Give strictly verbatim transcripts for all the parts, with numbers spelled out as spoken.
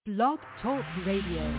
Blog Talk Radio.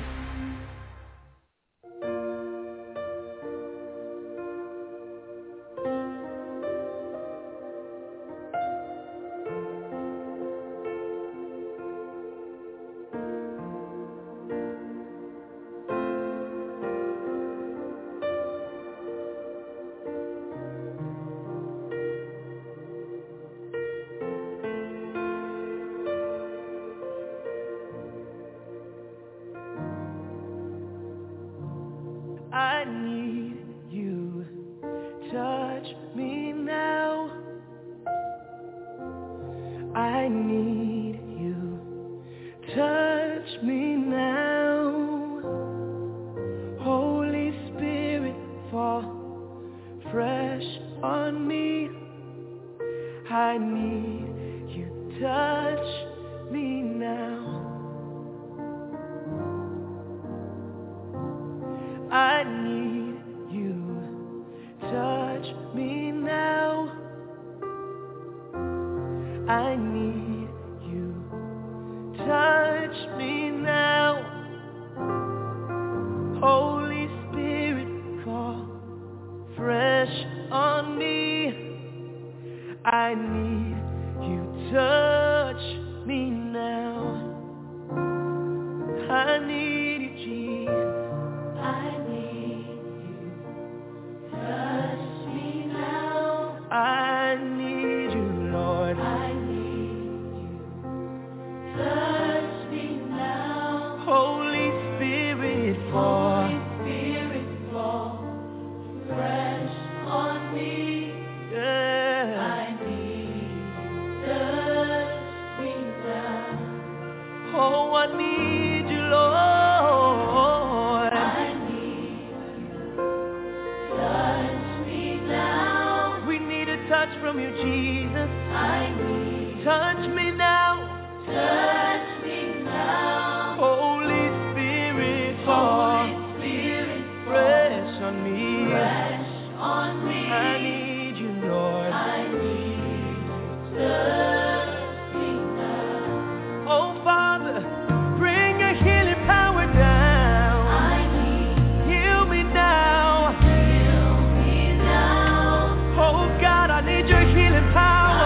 Power.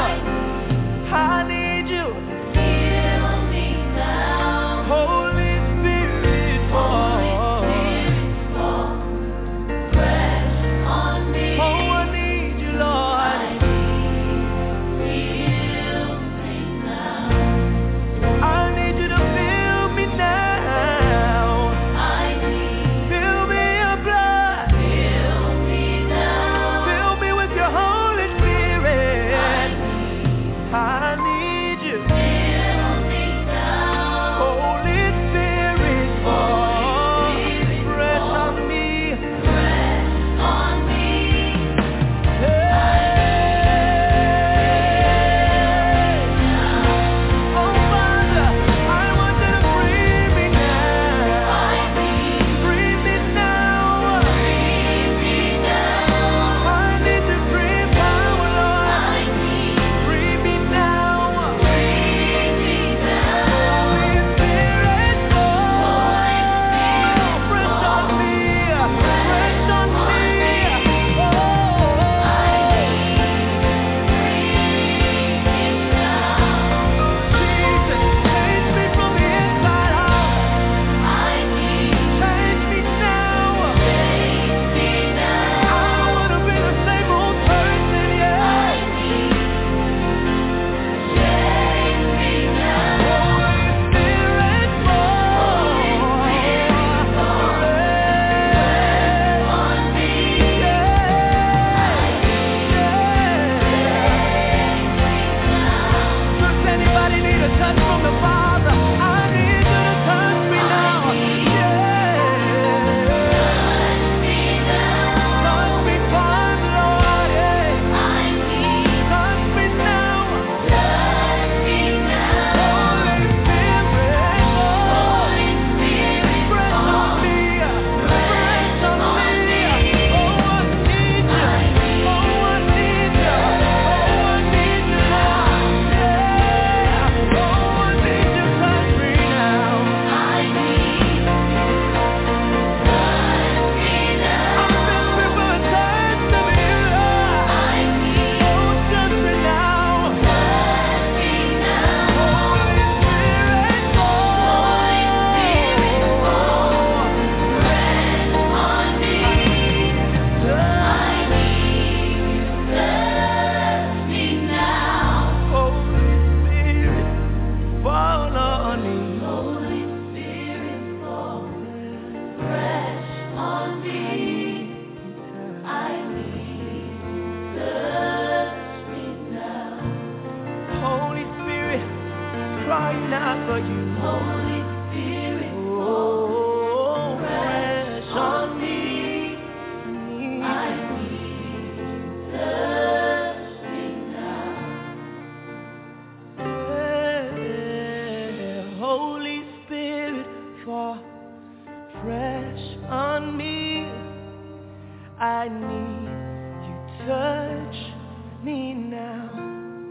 I need you, touch me now.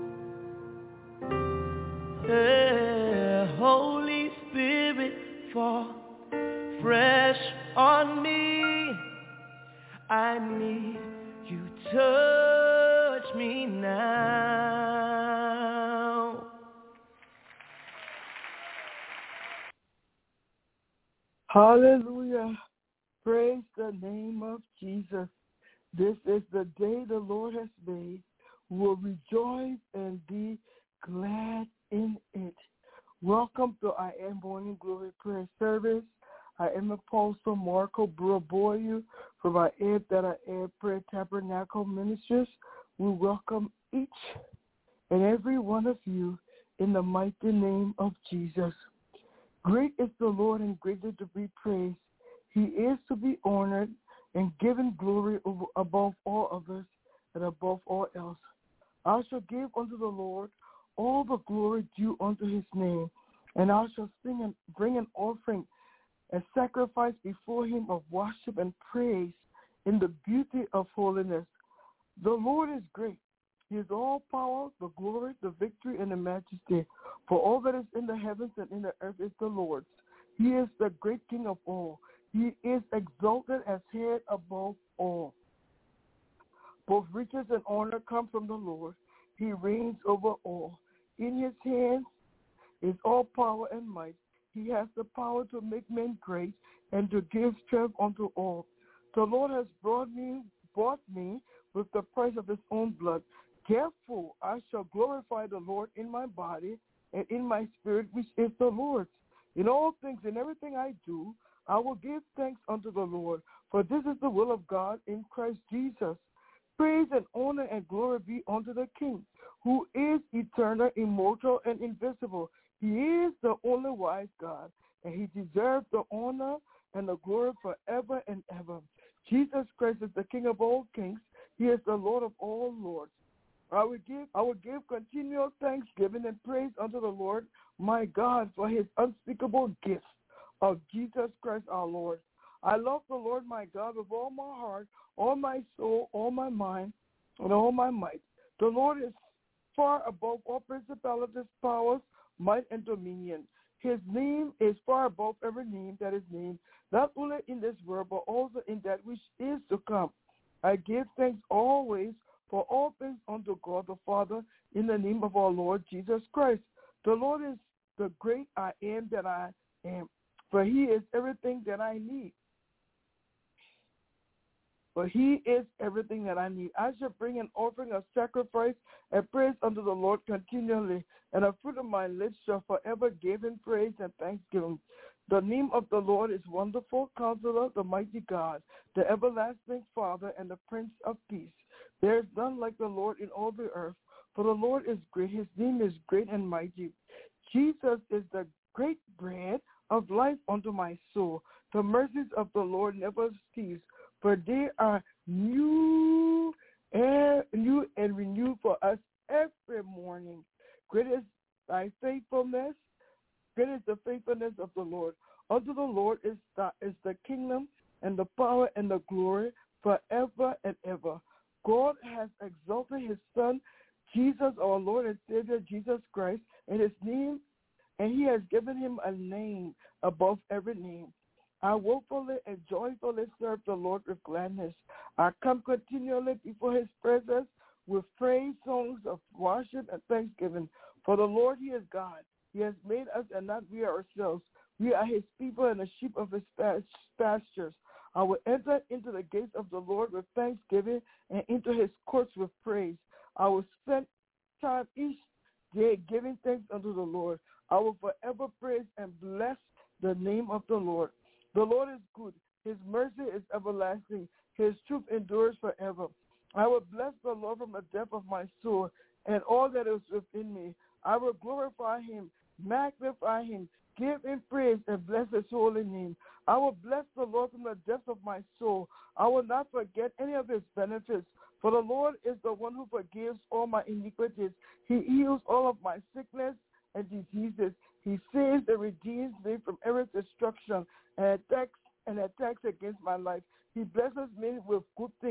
Uh, Holy Spirit, fall fresh on me. I need you, touch me now. Hallelujah. Praise the name of Jesus. This is the day the Lord has made. We will rejoice and be glad in it. Welcome to I Am Morning Glory Prayer Service. I am Apostle Marco Buraboyu from I Am That I Am Prayer Tabernacle Ministries. We welcome each and every one of you in the mighty name of Jesus. Great is the Lord and greatly to be praised. He is to be honored and given glory over, above all others and above all else. I shall give unto the Lord all the glory due unto his name, and I shall sing and bring an offering and sacrifice before him of worship and praise in the beauty of holiness. The Lord is great. He is all power, the glory, the victory, and the majesty. For all that is in the heavens and in the earth is the Lord's. He is the great King of all. He is exalted as head above all. Both riches and honor come from the Lord. He reigns over all. In his hands is all power and might. He has the power to make men great and to give strength unto all. The Lord has brought me, bought me with the price of his own blood. Therefore, I shall glorify the Lord in my body and in my spirit, which is the Lord's. In all things, in everything I do, I will give thanks unto the Lord, for this is the will of God in Christ Jesus. Praise and honor and glory be unto the King, who is eternal, immortal, and invisible. He is the only wise God, and he deserves the honor and the glory forever and ever. Jesus Christ is the King of all kings. He is the Lord of all lords. I will give I will give continual thanksgiving and praise unto the Lord my God for his unspeakable gift of Jesus Christ our Lord. I love the Lord my God with all my heart, all my soul, all my mind, and all my might. The Lord is far above all principalities, powers, might, and dominion. His name is far above every name that is named, not only in this world, but also in that which is to come. I give thanks always for all things unto God the Father in the name of our Lord Jesus Christ. The Lord is the great I am that I am, for he is everything that I need. For he is everything that I need. I shall bring an offering of sacrifice and praise unto the Lord continually, and the fruit of my lips shall forever give him praise and thanksgiving. The name of the Lord is Wonderful Counselor, the Mighty God, the Everlasting Father, and the Prince of Peace. There is none like the Lord in all the earth, for the Lord is great. His name is great and mighty. Jesus is the great bread of life unto my soul. The mercies of the Lord never cease, for they are new and new and renewed for us every morning. Great is thy faithfulness. Great is the faithfulness of the Lord. Unto the Lord is the, is the kingdom and the power and the glory forever and ever. God has exalted his Son, Jesus, our Lord and Savior, Jesus Christ, in his name, and he has given him a name above every name. I willfully and joyfully serve the Lord with gladness. I come continually before his presence with praise songs of worship and thanksgiving. For the Lord, he is God. He has made us and not we ourselves. We are his people and the sheep of his pastures. I will enter into the gates of the Lord with thanksgiving and into his courts with praise. I will spend time each day giving thanks unto the Lord. I will forever praise and bless the name of the Lord. The Lord is good. His mercy is everlasting. His truth endures forever. I will bless the Lord from the depth of my soul and all that is within me. I will glorify him, magnify him, give him praise, and bless his holy name. I will bless the Lord from the depth of my soul. I will not forget any of his benefits, for the Lord is the one who forgives all my iniquities. He heals all of my sickness and diseases. He saves and redeems me from every destruction and attacks and attacks against my life. He blesses me with good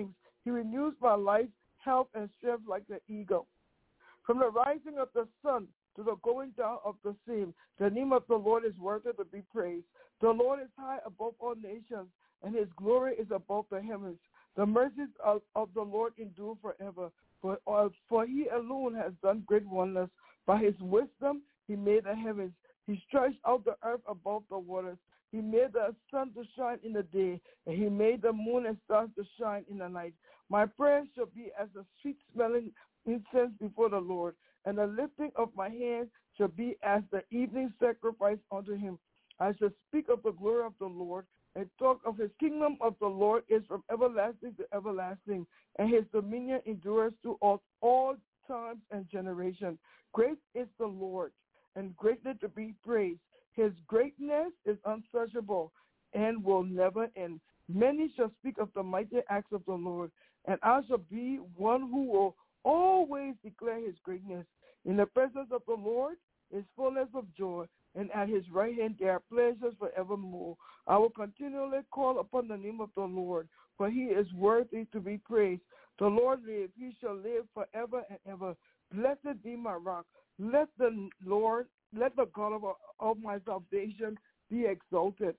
my life, health, and strength like the eagle. From the rising of the sun to the going down of the same, the name of the Lord is worthy to be praised. The Lord is high above all nations, and his glory is above the heavens. The mercies of, of the Lord endure forever, for, uh, for he alone has done great wonders. By his wisdom he made the heavens. He stretched out the earth above the waters. He made the sun to shine in the day, and he made the moon and stars to shine in the night. My prayer shall be as a sweet-smelling incense before the Lord, and the lifting of my hands shall be as the evening sacrifice unto him. I shall speak of the glory of the Lord, and talk of his kingdom of the Lord is from everlasting to everlasting, and his dominion endures to all, all times and generations. Great is the Lord, and greatly to be praised. His greatness is unsearchable and will never end. Many shall speak of the mighty acts of the Lord, and I shall be one who will always declare his greatness. In the presence of the Lord is fullness of joy, and at his right hand there are pleasures forevermore. I will continually call upon the name of the Lord, for he is worthy to be praised. The Lord live, he shall live forever and ever. Blessed be my rock. Let the Lord, let the God of, of my salvation be exalted.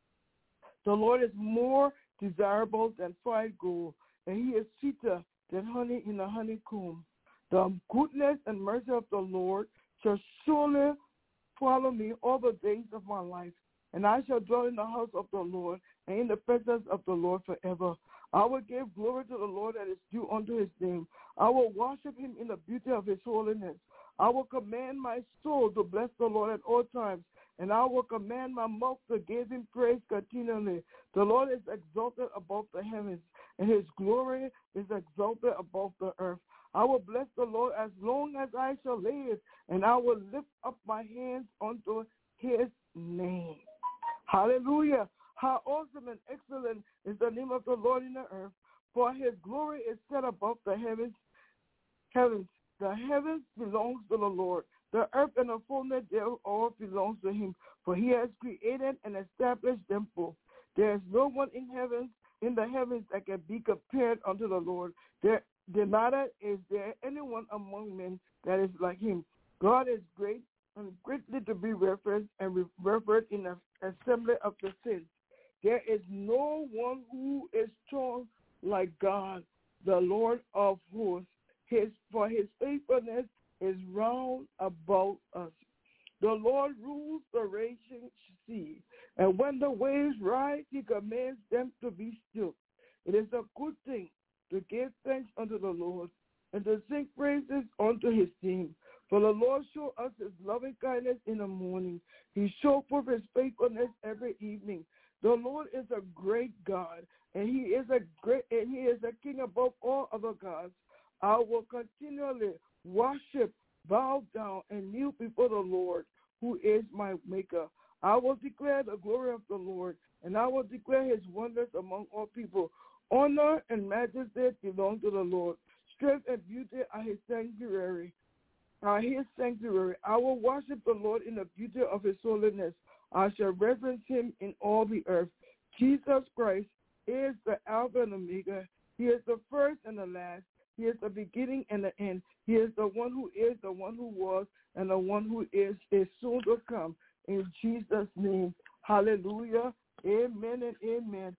The Lord is more desirable than fine gold, and he is sweeter than honey in a honeycomb. The goodness and mercy of the Lord shall surely follow me all the days of my life, and I shall dwell in the house of the Lord and in the presence of the Lord forever. I will give glory to the Lord that is due unto his name. I will worship him in the beauty of his holiness. I will command my soul to bless the Lord at all times, and I will command my mouth to give him praise continually. The Lord is exalted above the heavens, and his glory is exalted above the earth. I will bless the Lord as long as I shall live, and I will lift up my hands unto his name. Hallelujah. How awesome and excellent is the name of the Lord in the earth, for his glory is set above the heavens. Heavens. The heavens belongs to the Lord. The earth and the fullness thereof belongs to him, for he has created and established them both. There is no one in heaven, in the heavens that can be compared unto the Lord. There, neither is there anyone among men that is like him. God is great and greatly to be reverenced and revered in the assembly of the saints. There is no one who is strong like God, the Lord of hosts. His, for his faithfulness is round about us. The Lord rules the raging sea, and when the waves rise, he commands them to be still. It is a good thing to give thanks unto the Lord and to sing praises unto his name. For the Lord showed us his loving kindness in the morning. He showed forth his faithfulness every evening. The Lord is a great God, and he is a great and he is a king above all other gods. I will continually worship, bow down, and kneel before the Lord, who is my maker. I will declare the glory of the Lord, and I will declare his wonders among all people. Honor and majesty belong to the Lord. Strength and beauty are his sanctuary. Are his sanctuary. I will worship the Lord in the beauty of his holiness. I shall reverence him in all the earth. Jesus Christ is the Alpha and Omega. He is the first and the last. He is the beginning and the end. He is the one who is, the one who was, and the one who is, is soon to come. In Jesus' name, hallelujah, amen and amen.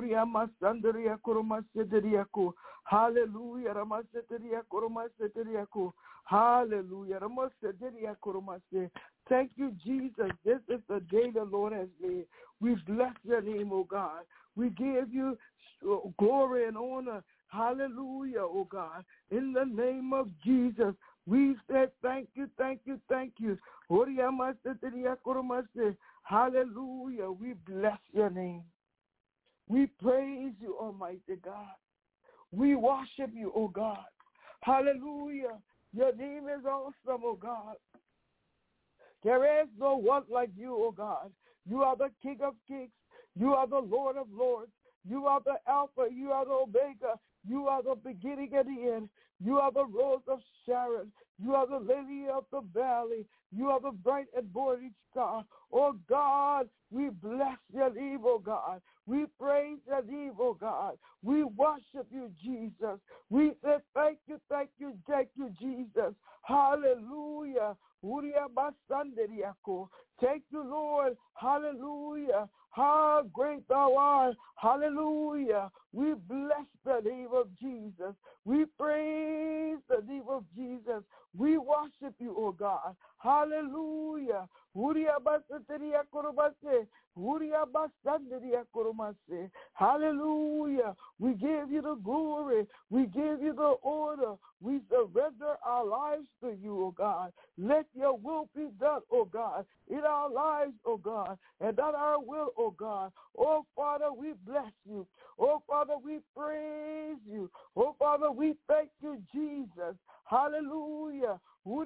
Hallelujah. Hallelujah. Thank you, Jesus. This is the day the Lord has made. We bless your name, O God. We give you glory and honor. Hallelujah, oh God. In the name of Jesus, we say thank you, thank you, thank you. Hallelujah. We bless your name. We praise you, Almighty God. We worship you, oh God. Hallelujah. Your name is awesome, oh God. There is no one like you, oh God. You are the King of kings. You are the Lord of lords. You are the Alpha. You are the Omega. You are the beginning and the end. You are the Rose of Sharon. You are the Lily of the Valley. You are the bright and morning star. Oh God, we bless your name, oh God. We praise your name, oh God. We worship you, Jesus. We Hallelujah. How great thou art. Hallelujah. We bless the name of Jesus. We praise the name of Jesus. We worship you, O God. Hallelujah. Hallelujah. We give you the glory. We give you the order. We surrender our lives to you, O God. Let your will be done, O God, in our lives, O God, and not our will, O God. Oh, Father, we bless you. Oh, Father, we praise you. Oh, Father, we thank you, Jesus. Hallelujah.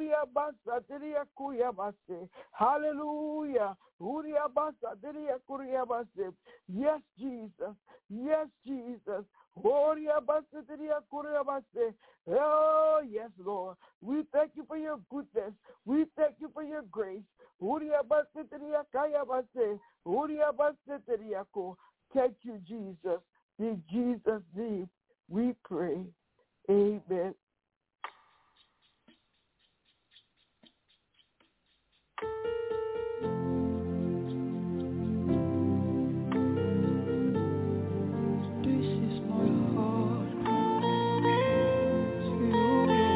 Hallelujah. Yes, Jesus. Yes, Jesus. Oh, yes, Lord. We thank you for your goodness. We thank you for your grace. Thank you, Jesus. In Jesus' name we pray. Amen. This is my heart to you.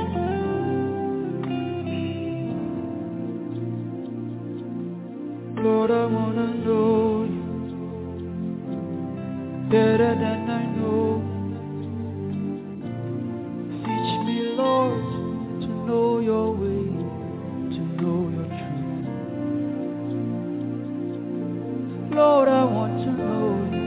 Lord, I wanna know you better than I know. Teach me, Lord, to know your way, to know your truth. Lord, I want to know you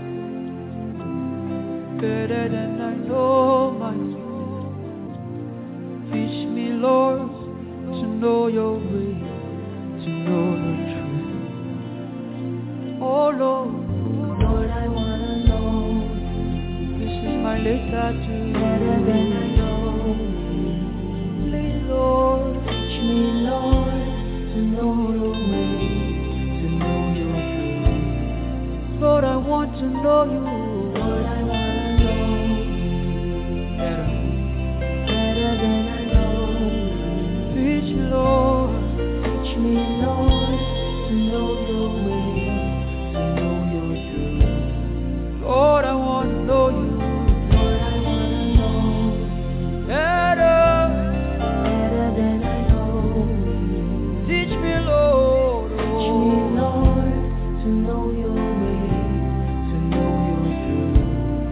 better than I know myself. Teach me, Lord, to know your way, to know your truth. Oh Lord, Lord, I wanna know this is my letter to you. better than I know. Please, Lord, Teach me, Lord, to know your way, to know your truth. Lord, I want to know you Lord, I wanna know better. better than I know. Teach me, Lord, Teach me, Lord, to know your way, to know your truth. Lord, I want to know you Lord, I wanna know better. better than I know. Teach me, Lord, Teach me, Lord, to know your way, to know your truth.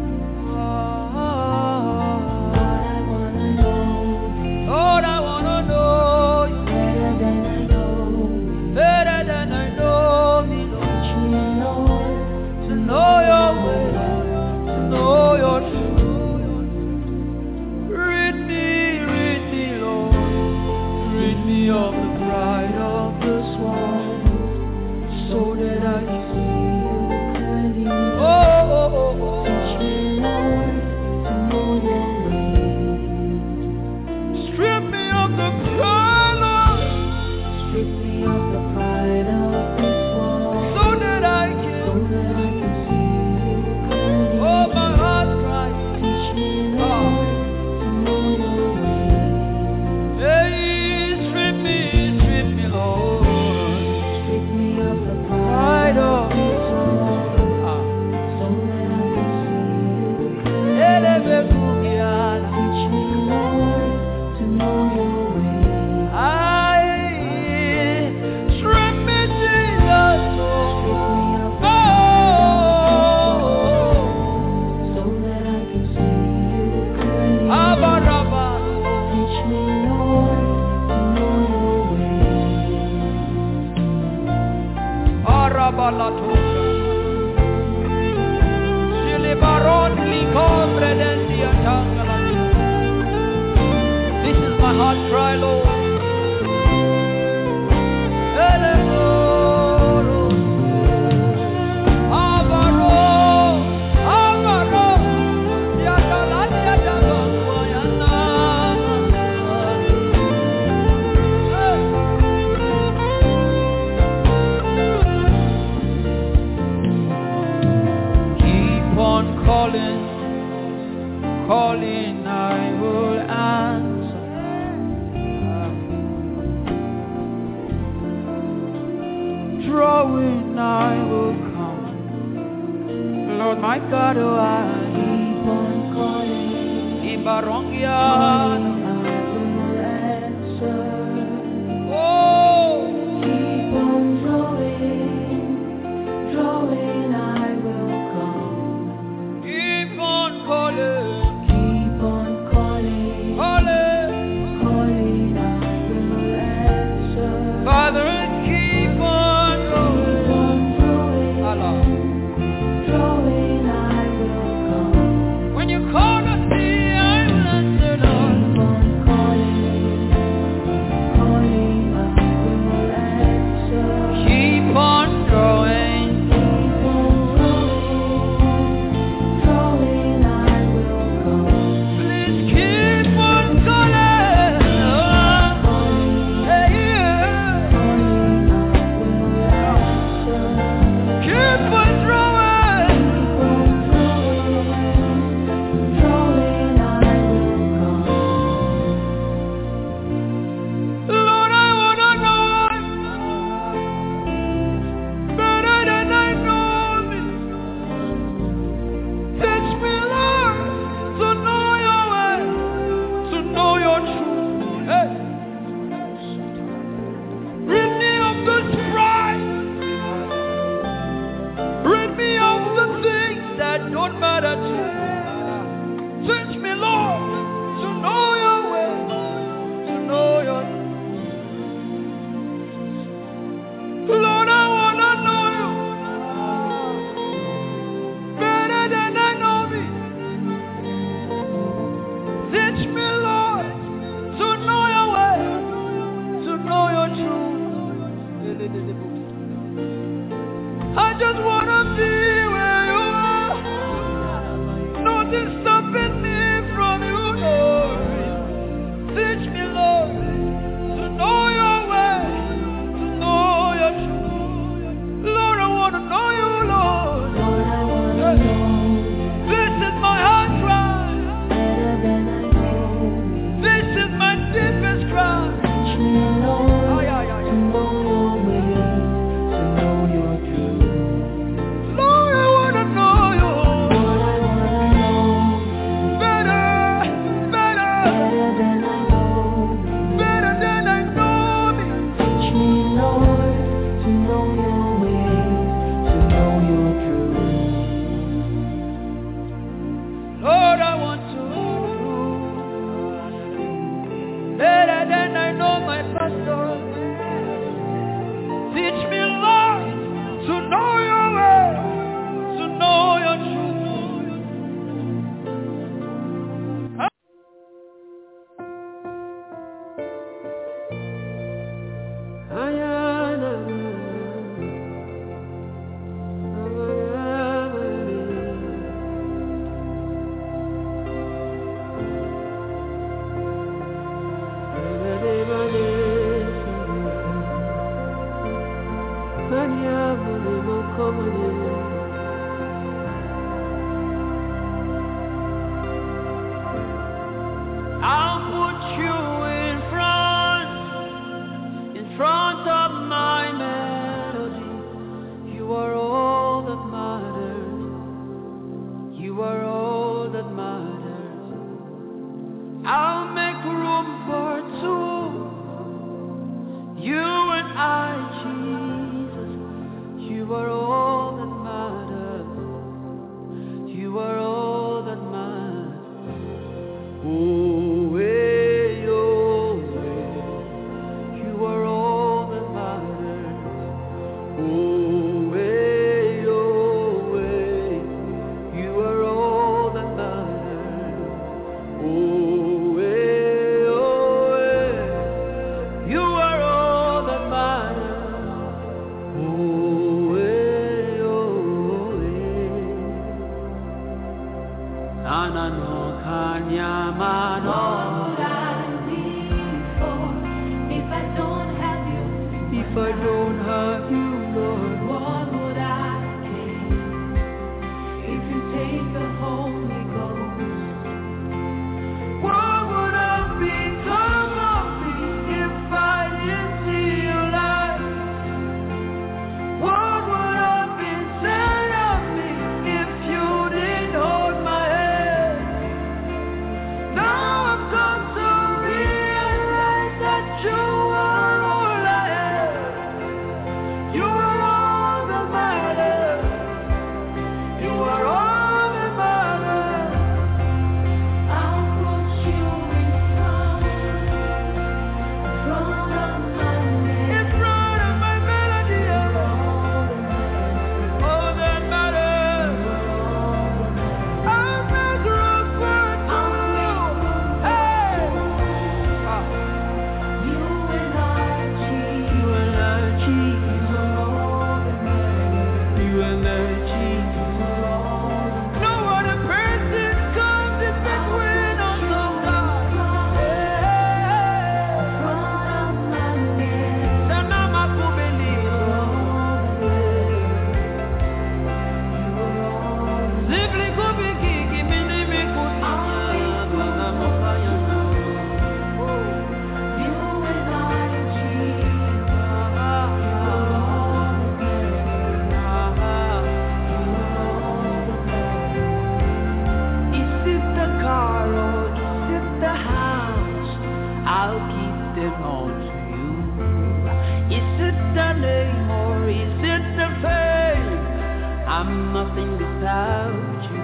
Lord, I wanna know Lord, I want to know you better than I know. better than I know me, Teach Lord. me, Lord, To know your way, to know your truth. Rid me, rid me, Lord. Rid me of the pride of this world, so that I can see you clearly. Oh, oh, oh, oh. teach me, Lord, to know your way. Strip me of the pride, Lord, Strip me of the pride of this world, so that I so can. that I can see you clearly. Oh, my heart cries. Teach me, Lord, to know your way. Hey, strip me, strip me, Lord. Strip me of the Pride pride of of this world, Ah. so that I can see you clearly. Elebebukiana. Teach me, Lord, to know your way. Aye, strip me, Jesus, Strip me of the oh. so that I can see you clearly. Abaraba. Teach me, Lord, to know your way. Arabalatosa. Silibaron likombre dendia tangalata. This is my heart cry, Lord. Eleboro. Abaro. Abaro. Yadalatia dagoyana. Hey. Keep on calling, calling, I will answer. and I will come. Lord my God, oh, I keep on calling. Ibarongia. Keep on drawing, drawing, I will come. Keep on calling, keep on calling, calling, calling, I will answer. Father, keep on drawing, keep on drawing, Allah. drawing, I will come. When you call us, the islands are done. Keep on calling, calling, I will answer. Keep on drawing, keep on drawing, drawing, I will come. please keep on calling. Hey, yeah. Keep on drawing, Lord, I wanna know better than I know me. Teach me, Lord, to know your way, to know your truth. Hey. Rid me of this pride. Rid me of the things that don't matter to me. Teach me, Lord, to know your way, to know your truth. Lord, I wanna know you better than I know me. Teach me, Lord, to know your way, to know your truth. I just wanna be where you are. Nothing stopping me from you, Lord. Teach me, Lord, to know your way, to know your truth. Lord, I wanna know you, Lord. Lord, I wanna know This is my heart cry. better than I know. This is my deepest cry. Teach me, Lord, Ay, ay, ay, to ay. know your ways, to know your truth. Lord, I wanna know you Lord, I wanna know better, better, better than I know. better than I know me. Teach me, Lord, to know your ways, to know your truth. Lord, I want to better than I know my pastor. Teach me, Lord, to know your way, to know your truth. I'll put you in front, in front of my melody. You are all that matters. You are all that matters. I'll make room for two. You and I, Jesus. You are all that matters. You are all that matters. Oh, way, oh, way. You are all that matters. Oh, way, oh, way. You are all that matters. Oh, way, oh, way. You are all that matters. Oh, way, oh, way. Anano kanyamano. What I live for, if I don't have you, If I don't have you, Lord, what would I take? If you take the Holy Ghost, what would have become of me if I didn't see your light? What would energy. No other person comes in between us, oh God. Sanama kubelizo. Zikli kubiki kimini mikusi. Sanama kaya. I'll keep them all to you. Is it the name or is it the fame? I'm nothing without you.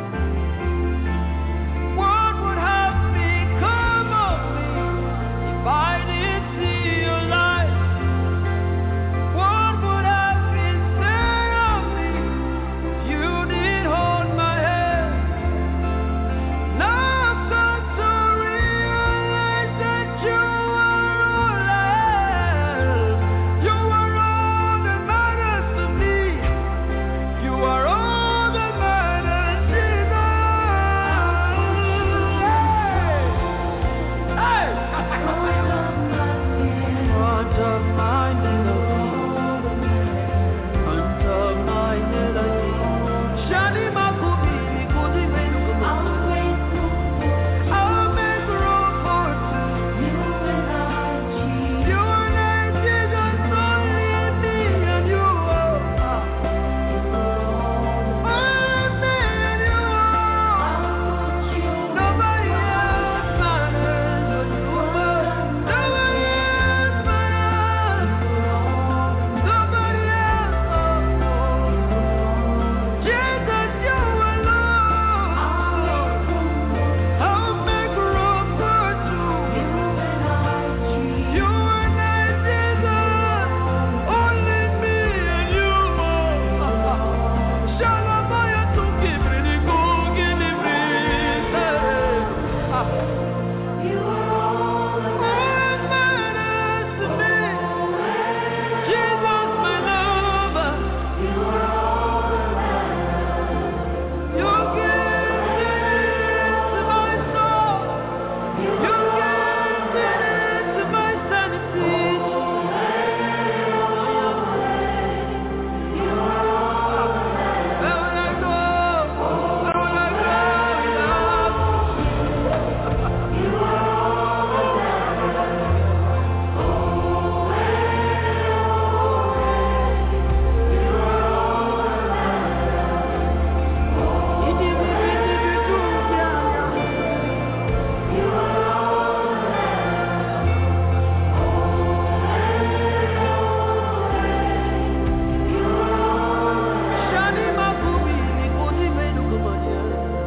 What would have become of me if I didn't see your light? What would have been said of me if you didn't hold my hand? Now I've come to realize that you are all I have. You are all that matters to me. You are all that matters, Jesus. Hey, hey. Front of my melody, front of my melody. Shani Makubili, Kudi Benukumu. I'll make room for two. You and I, Jesus, only me and you. Only me and you. Nobody else matters but you. Nobody else matters. Nobody else. Jesus, you alone. I'll make room for two. You and I, Jesus, only me and you. Shalamaya to give me the good, give me the You are all that matters to me. Jesus, my lover. You are all that You give it to my soul. You give it to my sanity. Where will I go? Where will I go? Shani Makubili, Kudi Benukumanya.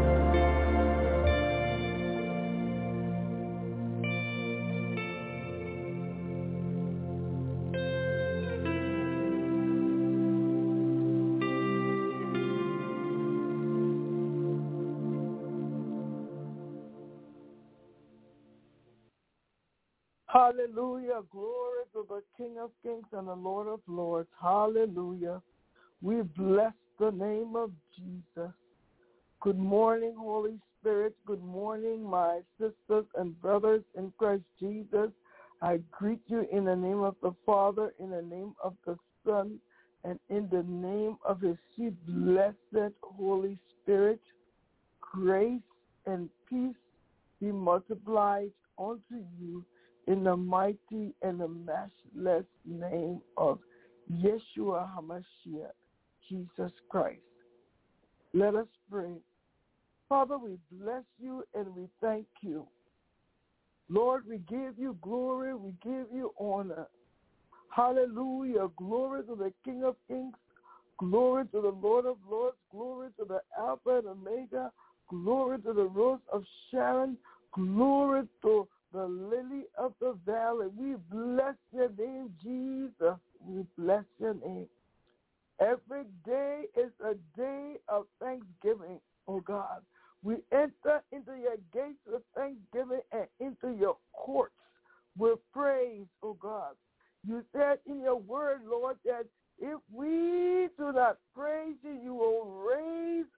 Hallelujah. Glory to the King of Kings and the Lord of Lords. Hallelujah. We bless the name of Jesus. Good morning, Holy Spirit. Good morning, my sisters and brothers in Christ Jesus. I greet you in the name of the Father, in the name of the Son, and in the name of his sweet, blessed Holy Spirit. Grace and peace be multiplied unto you in the mighty and the matchless name of Yeshua HaMashiach, Jesus Christ. Let us pray. Father, we bless you and we thank you. Lord, we give you glory, we give you honor. Hallelujah. Glory to the King of Kings. Glory to the Lord of Lords. Glory to the Alpha and Omega. Glory to the Rose of Sharon. Glory to the Lily of the Valley. We bless your name, Jesus. We bless your name. Every day is a day of thanksgiving, oh God. We enter into your gates with thanksgiving and into your courts with praise, oh God. You said in your word, Lord, that if we do not praise you, you will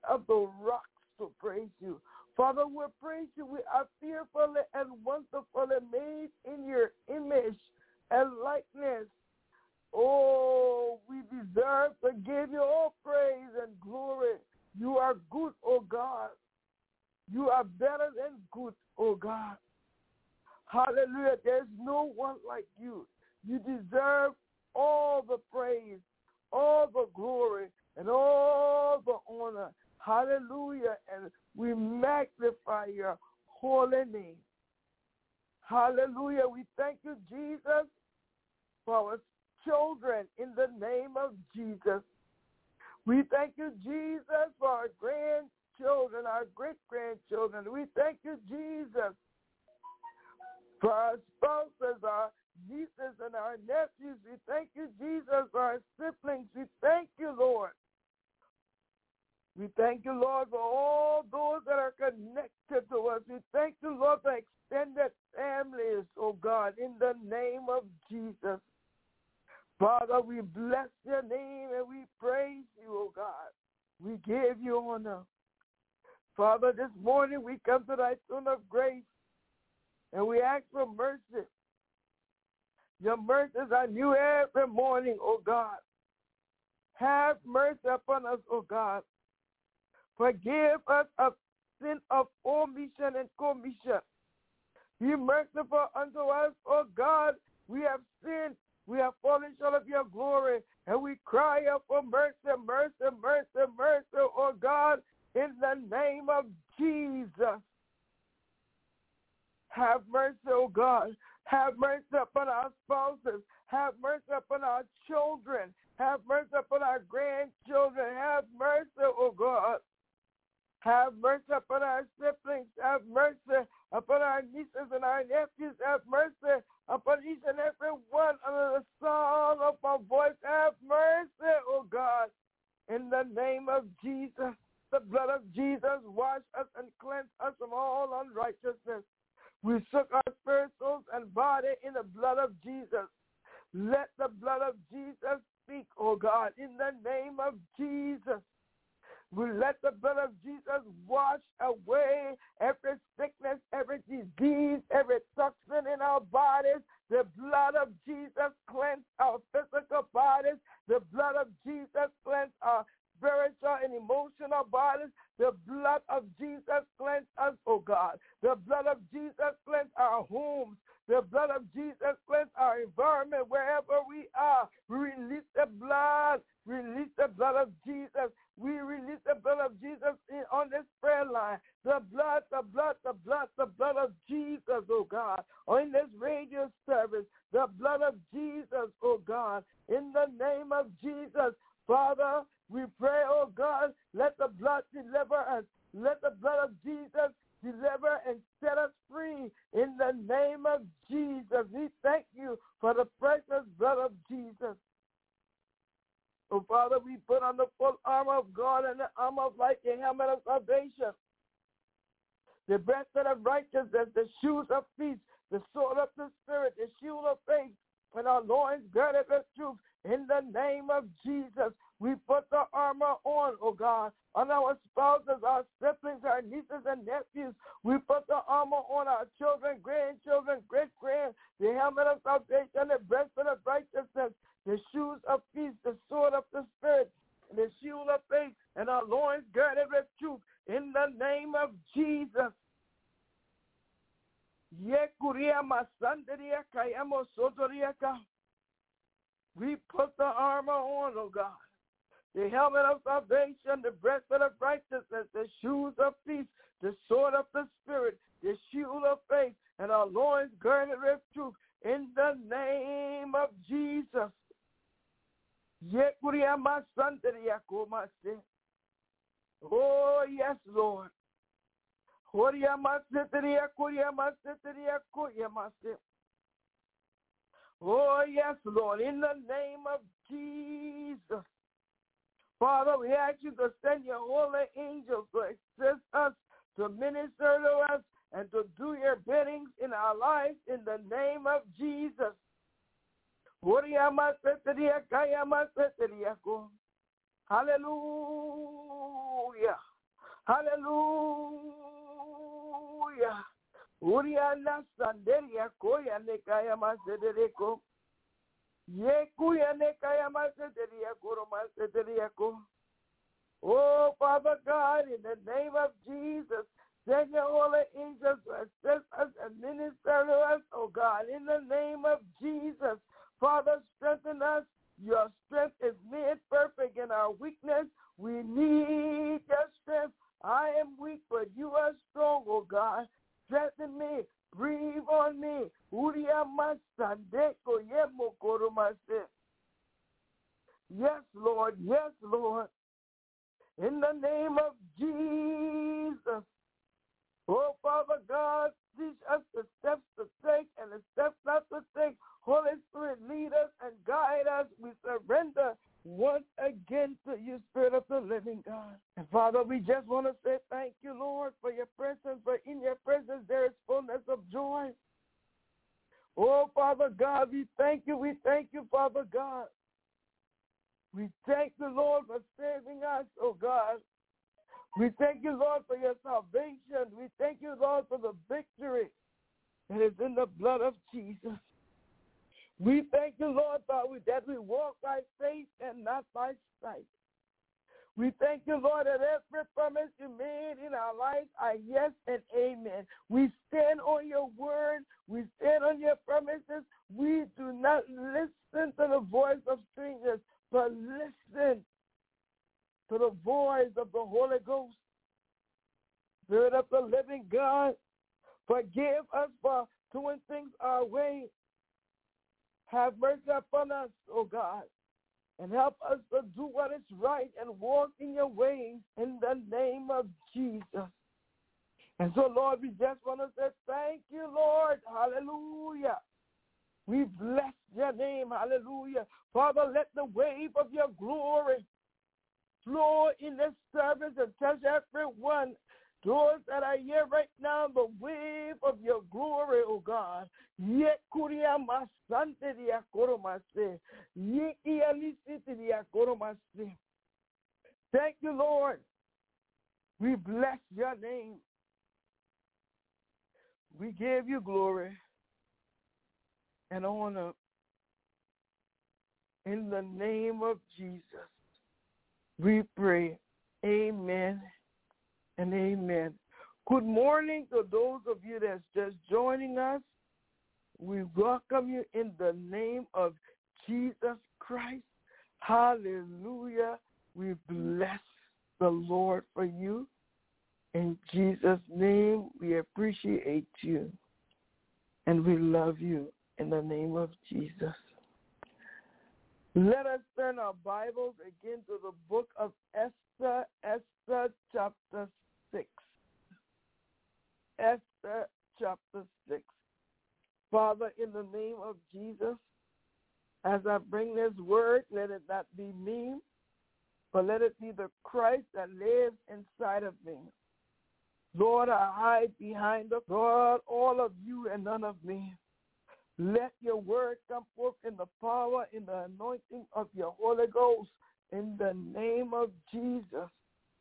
of the rocks to praise you. Father, we praise you. We are fearfully and wonderfully made in your image and likeness. Oh, we deserve to give you all praise and glory. You are good, oh God. You are better than good, oh God. Hallelujah. There's no one like you. You deserve all the praise, all the glory, and all the honor. Hallelujah. And we magnify your holy name. Hallelujah. We thank you, Jesus, for our children in the name of Jesus. We thank you, Jesus, for our grandchildren, our great-grandchildren. We thank you, Jesus, for our spouses, our nieces, and our nephews. We thank you, Jesus, for our siblings. We thank you, Lord. We thank you, Lord, for all those that are connected to us. We thank you, Lord, for extended families, oh God, in the name of Jesus. Father, we bless your name and we praise you, oh God. We give you honor. Father, this morning we come to thy throne of grace and we ask for mercy. Your mercies are new every morning, oh God. Have mercy upon us, oh God. Forgive us of sin of omission and commission. Be merciful unto us, O God. We have sinned. We have fallen short of your glory. And we cry out for mercy, mercy, mercy, mercy, O God, in the name of Jesus. Have mercy, O God. Have mercy upon our spouses. Have mercy upon our children. Have mercy upon our grandchildren. Have mercy, O God. Have mercy upon our siblings. Have mercy upon our nieces and our nephews. Have mercy upon each and every one under the sound of my voice. Have mercy, oh God. In the name of Jesus, the blood of Jesus, wash us and cleanse us from all unrighteousness. We soak our spirit, souls, and body in the blood of Jesus. Let the blood of Jesus speak, oh God, in the name of Jesus. We let the blood of Jesus wash away every sickness, every disease, every toxin in our bodies. The blood of Jesus cleanse our physical bodies. The blood of Jesus cleanse our spiritual and emotional bodies. The blood of Jesus cleanse us, oh God. The blood of Jesus cleanse our homes. The blood of Jesus cleanse our environment wherever we are. We release the blood. Release the blood of Jesus. We release the blood of Jesus in, on this prayer line. The blood, the blood, the blood, the blood of Jesus, oh God. On this radio service, the blood of Jesus, oh God. In the name of Jesus, Father, we pray, oh God, let the blood deliver us. Let the blood of Jesus deliver and set us free in the name of Jesus. We thank you for the precious blood of Jesus. Oh, Father, we put on the full armor of God and the armor of light, the helmet of salvation, the breastplate of righteousness, the shoes of peace, the sword of the Spirit, the shield of faith, and our loins girded with truth. In the name of Jesus, we put the armor on, oh God, on our spouses, our siblings, our nieces and nephews. We put the armor on our children, grandchildren, great-grand, the helmet of salvation, the breastplate of righteousness, the shoes of peace, the sword of the Spirit, the shield of faith, and our loins girded with truth. In the name of Jesus. We put the armor on, oh God. The helmet of salvation, the breastplate of righteousness, the shoes of peace, the sword of the Spirit, the shield of faith, and our loins girded with truth. In the name of Jesus. Oh, yes, Lord. Oh, yes, Lord, in the name of Jesus. Father, we ask you to send your holy angels to assist us, to minister to us, and to do your biddings in our lives in the name of Jesus. Hallelujah. Hallelujah. Uriana sanderia koya nekaya masedereko. Ye kuya nekaya masederia koro masederia ko. Oh, Father God, in the name of Jesus, send your holy angels to assist us and minister to us, oh God, in the name of Jesus. Father, strengthen us. Your strength is made perfect in our weakness. We need your strength. I am weak, but you are strong, oh God. Strengthen me. Breathe on me. Yes, Lord. Yes, Lord. In the name of Jesus. Oh, Father God, teach us the steps to take and the steps not to take. Holy Spirit, lead us and guide us. We surrender once again to you, Spirit of the living God. And Father, we just want to say thank you, Lord, for your presence. For in your presence there is fullness of joy. Oh, Father God, we thank you. We thank you, Father God. We thank the Lord for saving us, oh God. We thank you, Lord, for your salvation. We thank you, Lord, for the victory that is in the blood of Jesus. We thank you, Lord, that we walk by faith and not by sight. We thank you, Lord, that every promise you made in our lives are yes and amen. We stand on your word. We stand on your promises. We do not listen to the voice of strangers, but listen to the voice of the Holy Ghost. Spirit of the living God, forgive us for doing things our way. Have mercy upon us, oh God, and help us to do what is right and walk in your ways in the name of Jesus. And so, Lord, we just want to say thank you, Lord. Hallelujah. We bless your name. Hallelujah. Father, let the wave of your glory flow in this service and touch everyone. Those that are here right now, the wave of your glory, oh God. Thank you, Lord. We bless your name. We give you glory and honor in the name of Jesus. We pray. Amen and amen. Good morning to those of you that's just joining us. We welcome you in the name of Jesus Christ. Hallelujah. We bless the Lord for you. In Jesus' name, we appreciate you and we love you in the name of Jesus. Let us turn our Bibles again to the book of Esther, Esther chapter six. Esther chapter six. Father, in the name of Jesus, as I bring this word, let it not be me, but let it be the Christ that lives inside of me. Lord, I hide behind the God, all of you and none of me. Let your word come forth in the power, in the anointing of your Holy Ghost, in the name of Jesus.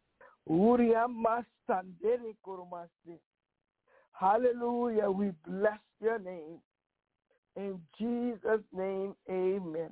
Hallelujah. We bless your name. In Jesus' name, amen.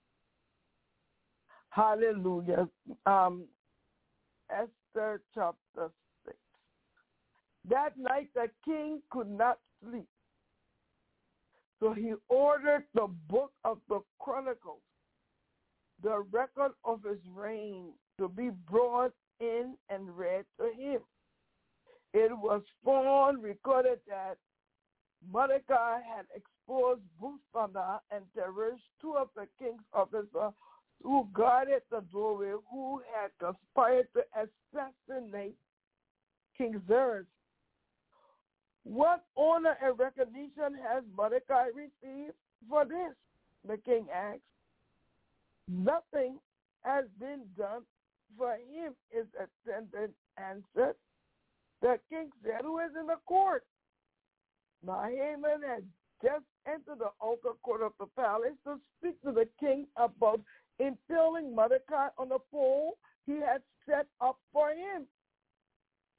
Hallelujah. Um, Esther chapter six. That night the king could not sleep. So he ordered the book of the Chronicles, the record of his reign, to be brought in and read to him. It was found, recorded that Mordecai had exposed Boothbana and Teresh, two of the king's officers who guarded the doorway, who had conspired to assassinate King Xerxes. What honor and recognition has Mordecai received for this? The king asked. Nothing has been done for him, his attendant answered. The king said, who is in the court? Now Haman had just entered the outer court of the palace to speak to the king about impaling Mordecai on the pole he had set up for him.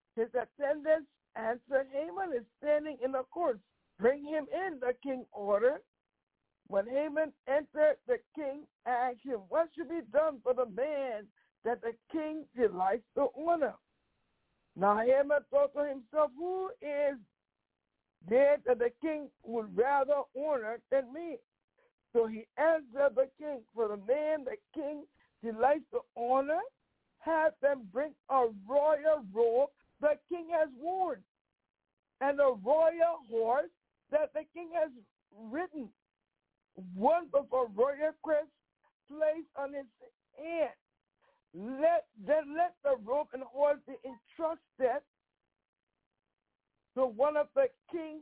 attendants answered, Haman is standing in the court. Bring him in, the king ordered. When Haman entered, the king asked him, what should be done for the man that the king delights to honor? Now Haman thought to himself, who is there that the king would rather honor than me? So he answered the king, for the man the king delights to honor, have them bring a royal robe the king has worn, and a royal horse that the king has ridden, one of a royal crest placed on his head. Let then let the robe and horse be entrusted to one of the king's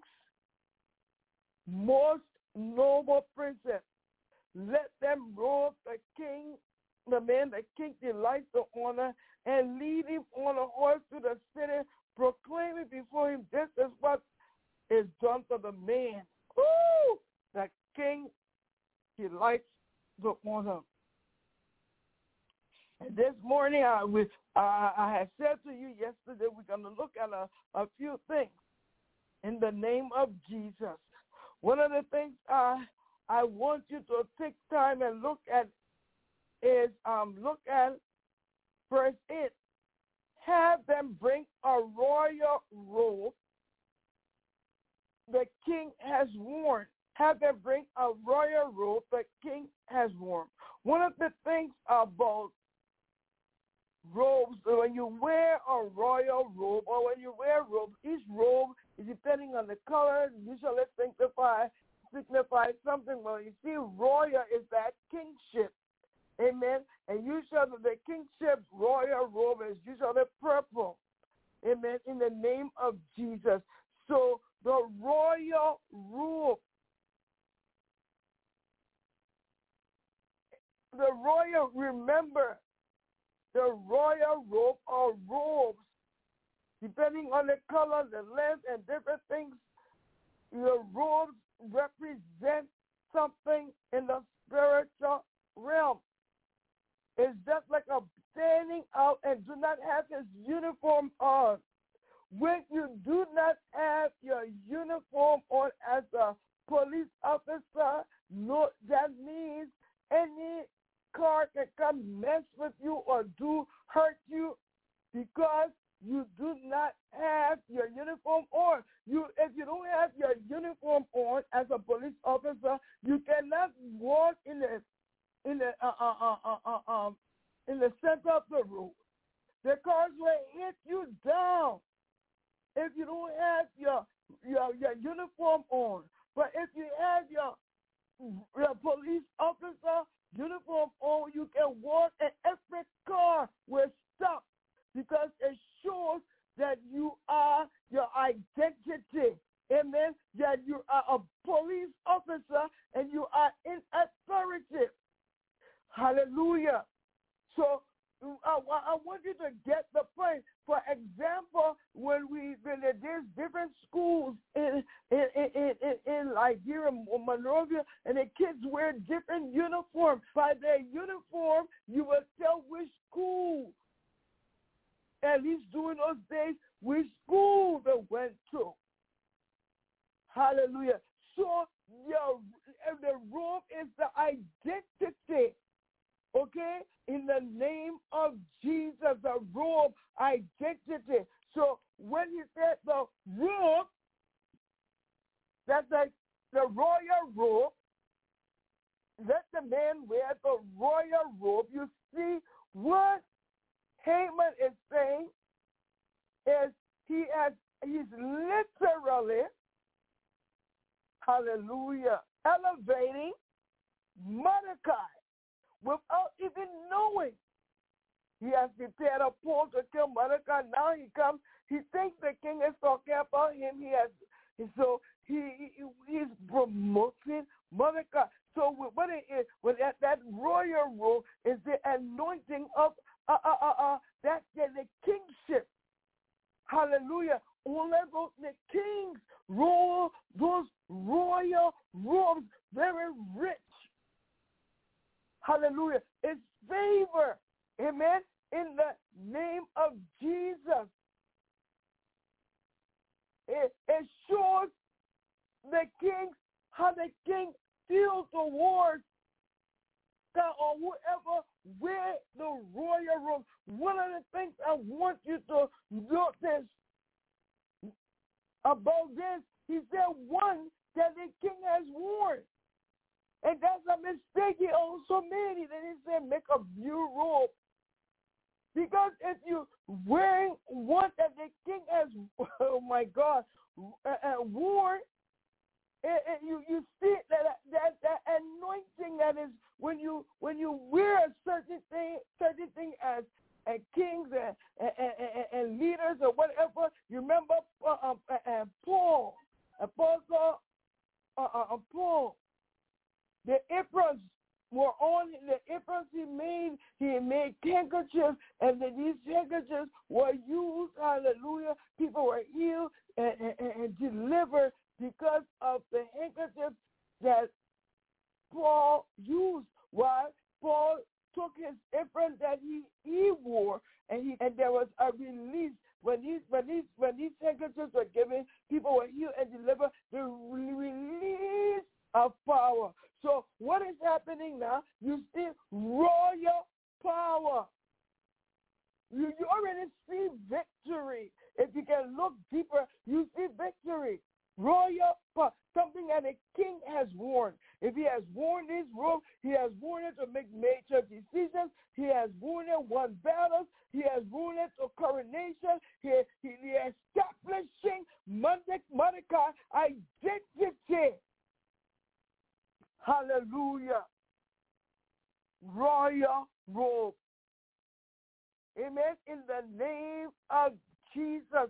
most noble princes. Let them robe the king, the man the king delights to honor, and lead him on a horse to the city, proclaiming before him, this is what is done for the man. Woo! The king delights to honor. And this morning, I, we, uh, I had said to you yesterday, we're going to look at a, a few things in the name of Jesus. One of the things uh, I want you to take time and look at is um, look at verse eight. Have them bring a royal robe the king has worn. Have them bring a royal robe the king has worn. One of the things about robes, when you wear a royal robe or when you wear robes, each robe is depending on the color, usually signify, signify something. Well, you see, royal is that kingship. Amen. And usually the kingship royal robe is usually purple. Amen. In the name of Jesus. So the royal robe, the royal, remember, the royal robe or robes, depending on the color, the length, and different things, the robes represent something in the spiritual realm. It's just like a standing out and do not have his uniform on. When you do not have your uniform on as a police officer, no, that means any car can come mess with you or do hurt you because you do not have your uniform on. You, if you don't have your uniform on as a police officer, you cannot walk in the in the uh, uh, uh, uh, uh, um in the center of the road. The cars will hit you down if you don't have your your your uniform on. But if you have your your police officer uniform on, you can walk and every car will stop because it shows that you are your identity. Amen. That you are a police officer and you are in authority. Hallelujah. So I, I want you to get the point. For example, when we when there's different schools in in in, in, in Liberia, Monrovia, and the kids wear different uniforms. By their uniform, you will tell which school, at least during those days, which school they went to. Hallelujah. So your the robe is the identity. Okay? In the name of Jesus, the robe, identity. So when he said the robe, that's like the royal robe, let the man wear the royal robe. You see what Haman is saying is he has, he's literally, hallelujah, elevating Mordecai. Without even knowing, he has prepared a pole to kill Mordecai. Now he comes. He thinks the king is talking about him. He has, so he, he he's promoting Mordecai. So what it is, with that, that royal role is the anointing of uh, uh, uh, uh, that the, the kingship. Hallelujah. All of the kings rule those royal robes, very rich. Hallelujah. It's favor. Amen. In the name of Jesus. it, it shows the king, how the king feels towards God or whoever wear the royal robe. One of the things I want you to notice about this, he said one that the king has worn. And that's a mistake he also made. He didn't say make a new robe. Because if you wearing one that the king has, oh my God, uh, uh, worn, and, and you, you see that, that that anointing that is when you when you wear a certain thing, certain thing as and kings and, and, and, and leaders or whatever. You remember uh, uh, uh, Paul, Apostle uh, uh, Paul. The aprons were on the aprons he made. He made handkerchiefs, and then these handkerchiefs were used. Hallelujah! People were healed and, and, and delivered because of the handkerchiefs that Paul used. Why? Paul took his apron that he, he wore, and he and there was a release. When these when these when these handkerchiefs were given, people were healed and delivered. The release of power. So what is happening now? You see royal power. You, you already see victory. If you can look deeper, you see victory. Royal power, something that a king has worn. If he has worn this robe, he has worn it to make major decisions. He has worn it won battles. He has worn it to coronation. He, he, he establishing Mordecai identity. Hallelujah. Royal robe. Amen. In the name of Jesus.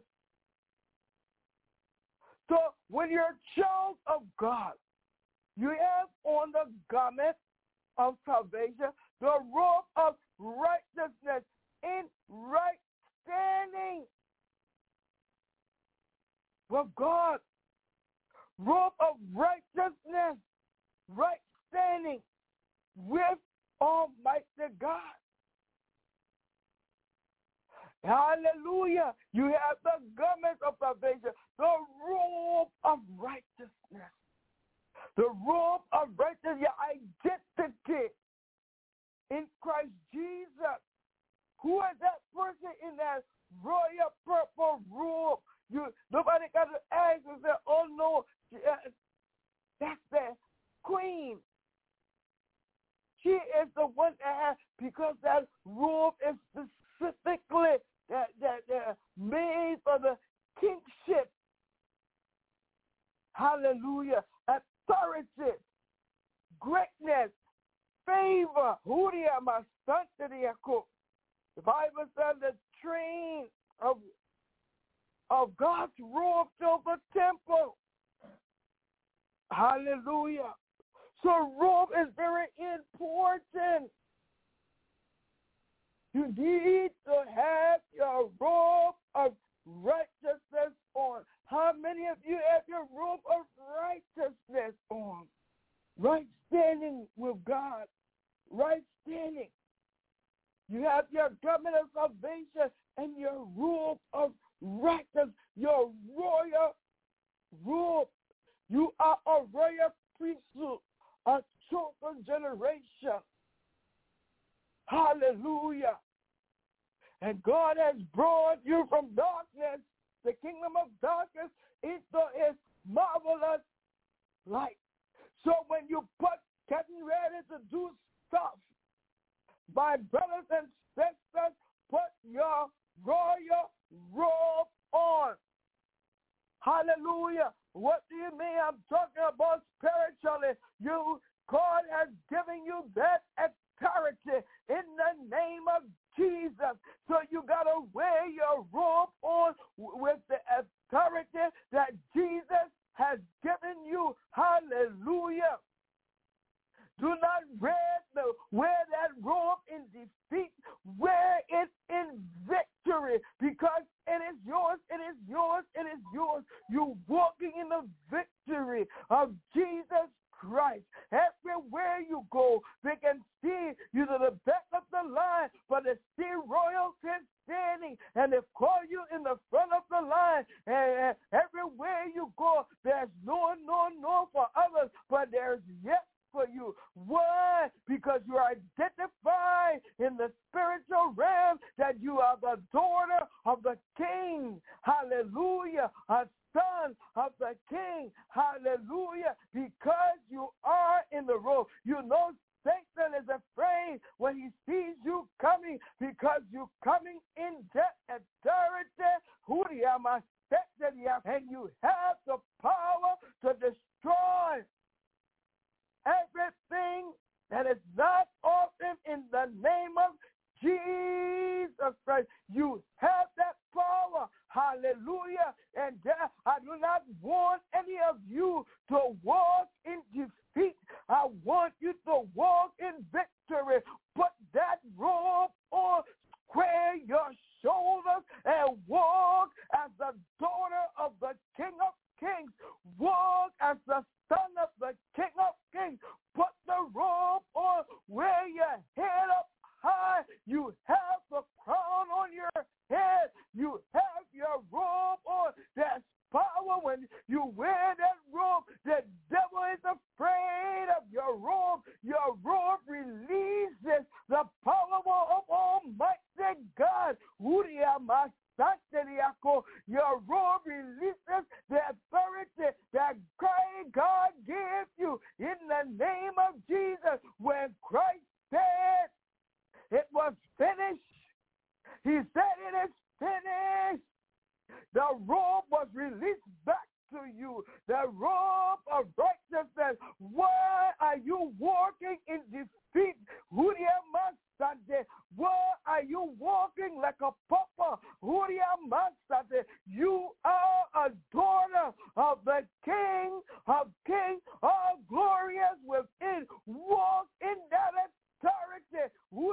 So when you're a child of God, you have on the garment of salvation, the robe of righteousness in right standing with God. Robe of righteousness. Right standing with Almighty God. Hallelujah. You have the garment of salvation, the robe of righteousness. The robe of righteousness, your identity in Christ Jesus. Who is that person in that royal purple robe? You, nobody got to ask and say, oh no, that's the queen. She is the one that has, because that robe is specifically that, that, that made for the kingship. Hallelujah. Authority, greatness, favor. The Bible says the train of, of God's robe filled the temple. Hallelujah. So robe is very important. You need to have your robe of righteousness on. How many of you have your robe of righteousness on? Right standing with God. Right standing. You have your garment of salvation and your robe of righteousness, your royal robe. You are a royal priesthood, a chosen generation. Hallelujah. And God has brought you from darkness, the kingdom of darkness, into his marvelous light. So when you put getting ready to do stuff, my brothers and sisters, put your royal robe on. Hallelujah. What do you mean? I'm talking about spiritually. You, God has given you that authority in the name of Jesus. So you got to wear your robe on with the authority that Jesus has given you. Hallelujah. Do not wear, the, wear that robe in defeat. Wear it in victory, because it is yours, it is yours, it is yours. You're walking in the victory of Jesus Christ. Everywhere you go, they can see you to the back of the line, but they see royalty standing, and they've called you in the front of the line, and, and everywhere you go, there's no, no, no for others, but there's yes for you. Why? Because you are identified in the spiritual realm that you are the daughter of the King. Hallelujah. A son of the King. Hallelujah. Because you are in the room. You know Satan is afraid when he sees you coming, because you're coming in debt and authority. And you have the power to destroy everything that is not of him in the name of Jesus Christ. You have that power. Hallelujah. And uh, I do not want any of you to walk in defeat. I want you to walk in victory. Put that robe on, square your shoulders, and walk as the daughter of the King of Kings. Walk as the son of the King of Kings. Put the robe on, wear your head up high. You have the crown on your head. You have your robe on. There's power when you wear that robe. The devil is afraid of your robe. Your robe releases the power of Almighty God. Your robe releases the authority that God gave you in the name of Jesus. When Christ said it was finished, he said it is finished. The robe was released back to you. The robe of righteousness. Why are you walking in defeat? Why are you walking like a pauper? You are a daughter of the King of Kings, all glorious within. Walk in that authority.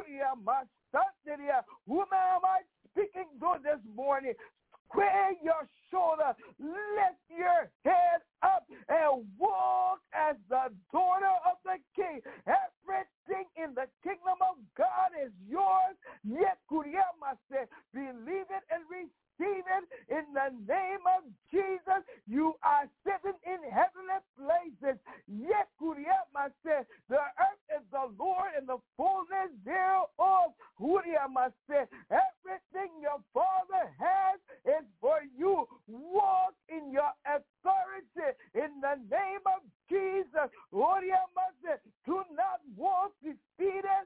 Whom am I speaking to this morning? Square your shoulder, lift your head up, and walk as the daughter of the King. Everything in the kingdom of God is yours. Yet, believe it and receive it in the name of Jesus. You are sitting in heavenly places. Yet, the earth is the Lord and the fullness thereof. Everything your Father has is for you. Walk in your authority in the name of Jesus. Do not walk defeated.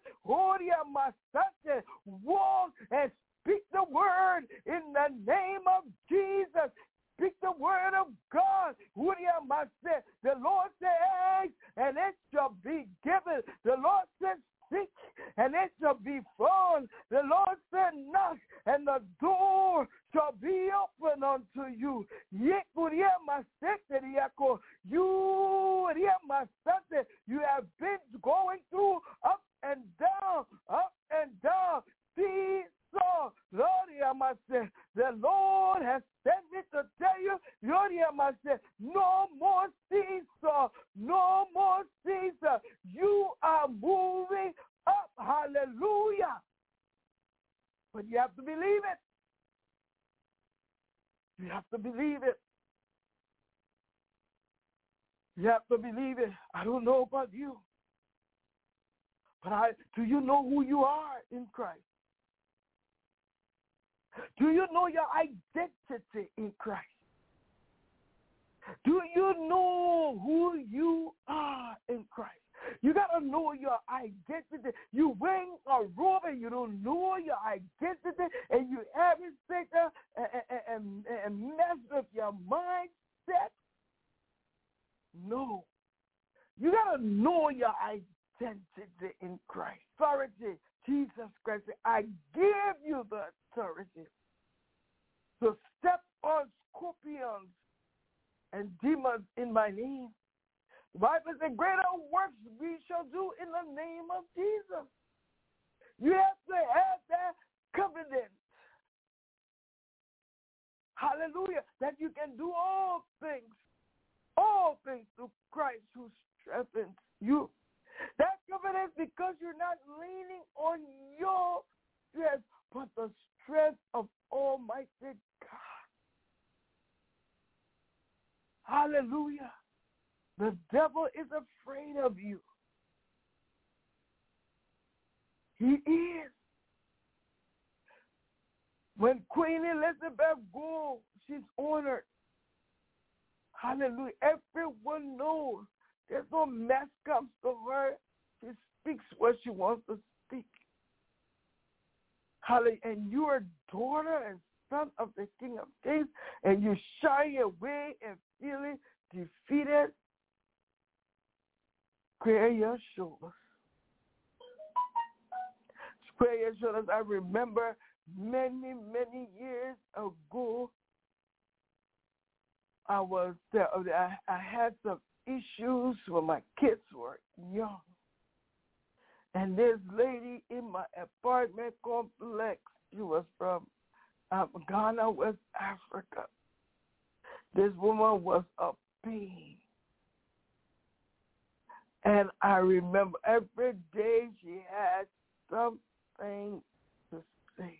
Walk and speak the word in the name of Jesus. Speak the word of God. The Lord says, and it shall be given. The Lord says, seek, and it shall be found. The Lord said, knock, and the door shall be open unto you. You, you have been going through up and down, up and down. Seesaw. The Lord has sent me to tell you, no more seesaw, no more seesaw. You are moving up. Hallelujah. But you have to believe it. You have to believe it. You have to believe it. I don't know about you, but I, do you know who you are in Christ? Do you know your identity in Christ? Do you know who you are in Christ? You got to know your identity. You wearing a robe and you don't know your identity, and you haven't taken and, and, and messed with your mindset. No. You got to know your identity in Christ. Authority. Jesus Christ said, I give you the authority to step on scorpions and demons in my name. The Bible says, greater works we shall do in the name of Jesus. You have to have that confidence. Hallelujah. That you can do all things. All things through Christ who strengthens you. That confidence because you're not leaning on your strength, but the strength of Almighty God. Hallelujah. The devil is afraid of you. He is. When Queen Elizabeth goes, she's honored. Hallelujah. Everyone knows there's no mess comes to her. She speaks what she wants to speak. Hallelujah. And you are daughter and son of the King of Kings, and you shy away and feeling defeated. Square your shoulders. Square your shoulders. I remember many, many years ago, I was there, I, I had some issues when my kids were young. And this lady in my apartment complex, she was from um, Ghana, West Africa. This woman was a pain. And I remember every day she had something to say.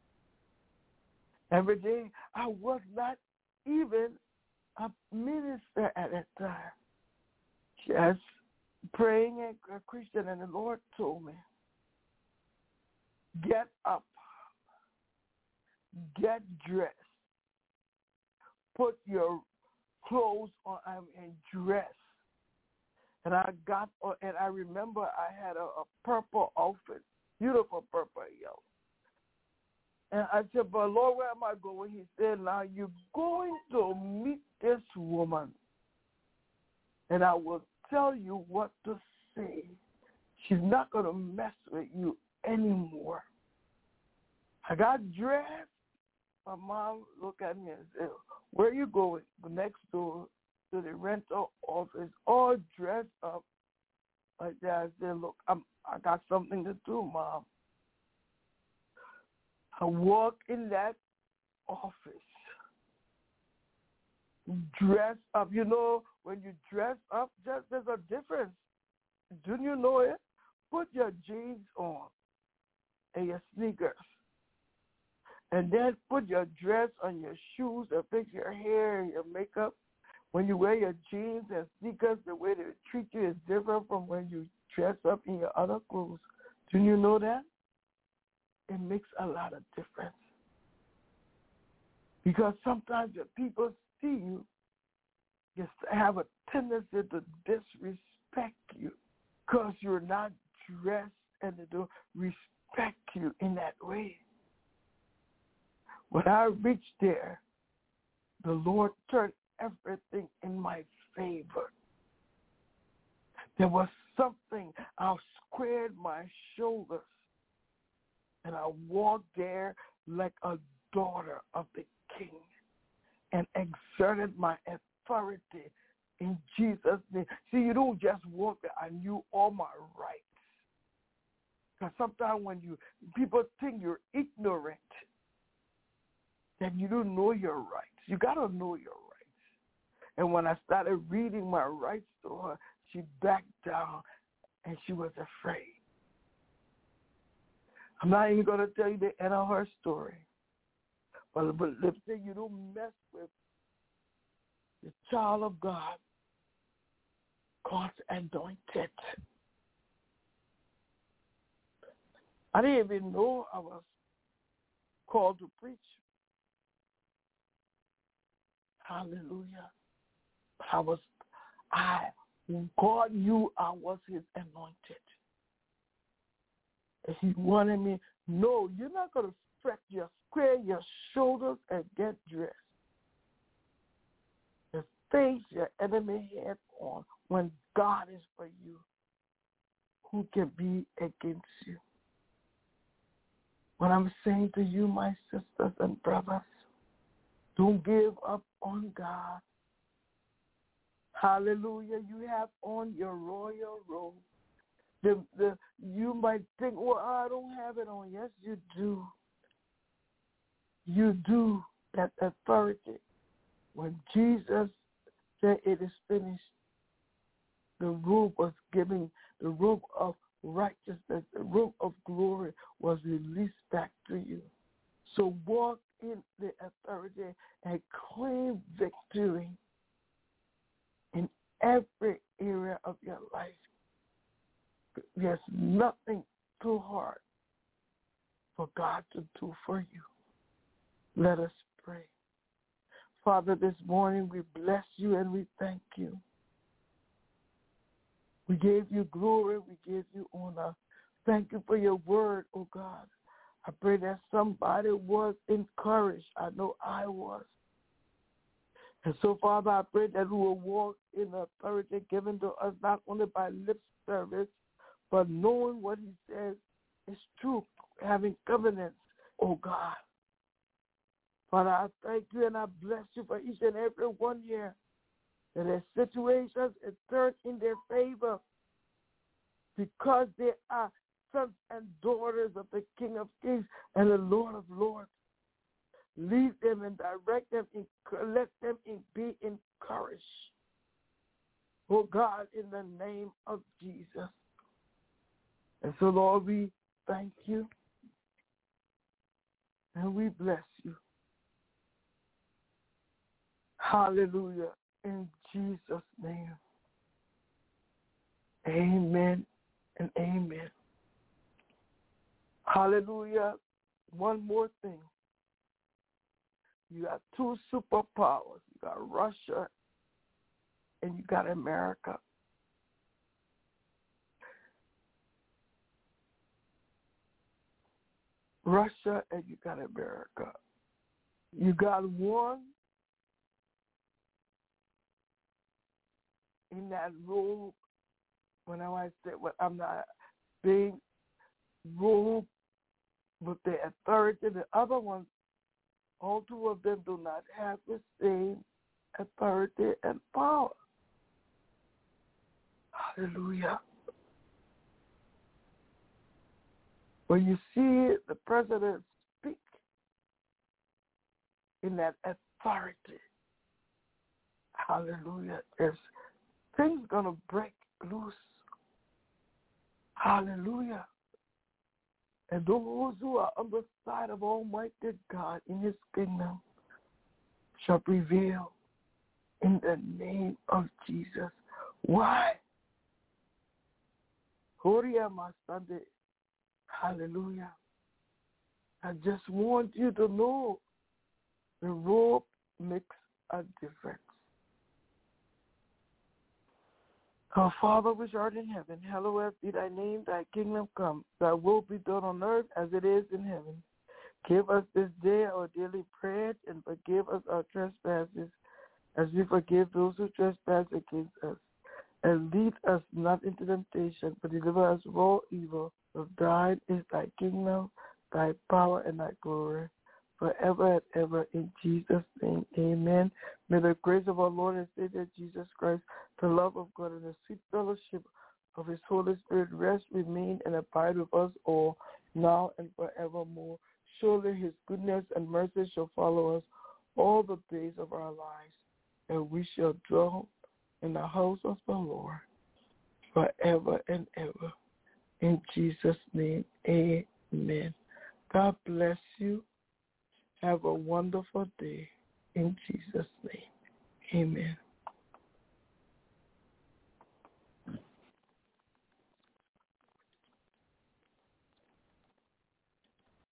Every day I was not even a minister at that time. Just praying and a Christian, and the Lord told me, get up, get dressed, put your clothes on and dress. And I got, and I remember I had a, a purple outfit, beautiful purple yellow. And I said, but Lord, where am I going? He said, now you're going to meet this woman, and I will tell you what to say. She's not going to mess with you anymore. I got dressed. My mom looked at me and said, where are you going? The next door to the rental office, all dressed up like that. I said, look, I'm, I got something to do, Mom. I walk in that office, dress up. You know, when you dress up, just there's a difference. Didn't you know it? Put your jeans on and your sneakers. And then put your dress on your shoes and fix your hair and your makeup. When you wear your jeans and sneakers, the way they treat you is different from when you dress up in your other clothes. Didn't you know that? It makes a lot of difference. Because sometimes when people see you, you have a tendency to disrespect you because you're not dressed, and they don't respect you in that way. When I reached there, the Lord turned everything in my favor. There was something. I squared my shoulders, and I walked there like a daughter of the King and exerted my authority in Jesus' name. See, you don't just walk there. I knew all my rights. Because sometimes when you people think you're ignorant, that you don't know your rights. You got to know your rights. And when I started reading my rights to her, she backed down and she was afraid. I'm not even going to tell you the end of her story. But, but let's say you don't mess with the child of God, God's anointed. I didn't even know I was called to preach. Hallelujah. I was, I, God knew I was his anointed. And he wanted me, no, you're not going to stretch your, square your shoulders and get dressed. And face your enemy head on. When God is for you, who can be against you? What I'm saying to you, my sisters and brothers, don't give up on God. Hallelujah. You have on your royal robe. The, the, you might think, well, I don't have it on. Yes, you do. You do. That authority. When Jesus said it is finished, the robe was given, the robe of righteousness, the robe of glory was released back to you. So walk in the authority and claim victory in every area of your life. There's nothing too hard for God to do for you. Let us pray. Father, this morning we bless you and we thank you. We gave you glory. We give you honor. Thank you for your word, oh God. I pray that somebody was encouraged. I know I was. And so, Father, I pray that we will walk in the authority given to us not only by lip service, but knowing what he says is true, having covenants, oh God. Father, I thank you and I bless you for each and every one here, that their situations is turned in their favor because they are sons and daughters of the King of Kings and the Lord of Lords. Lead them and direct them and let them be encouraged. Oh God, in the name of Jesus. And so, Lord, we thank you and we bless you. Hallelujah. In Jesus' name. Amen and amen. Hallelujah. One more thing. You got two superpowers. You got Russia and you got America. Russia and you got America. You got one in that role. When I say what I'm not being ruled with the authority, the other ones, all two of them do not have the same authority and power. Hallelujah. When you see the president speak in that authority, hallelujah, there's things going to break loose. Hallelujah. And those who are on the side of Almighty God in his kingdom shall prevail in the name of Jesus. Why? Hallelujah. I just want you to know the robe makes a difference. Our Father which art in heaven, hallowed be thy name, thy kingdom come, thy will be done on earth as it is in heaven. Give us this day our daily bread and forgive us our trespasses as we forgive those who trespass against us. And lead us not into temptation, but deliver us from all evil. For thine is thy kingdom, thy power, and thy glory, forever and ever. In Jesus' name, amen. May the grace of our Lord and Savior Jesus Christ, the love of God, and the sweet fellowship of his Holy Spirit rest, remain, and abide with us all, now and forevermore. Surely his goodness and mercy shall follow us all the days of our lives, and we shall dwell in the house of the Lord forever and ever. In Jesus' name, amen. God bless you. Have a wonderful day. In Jesus' name, amen.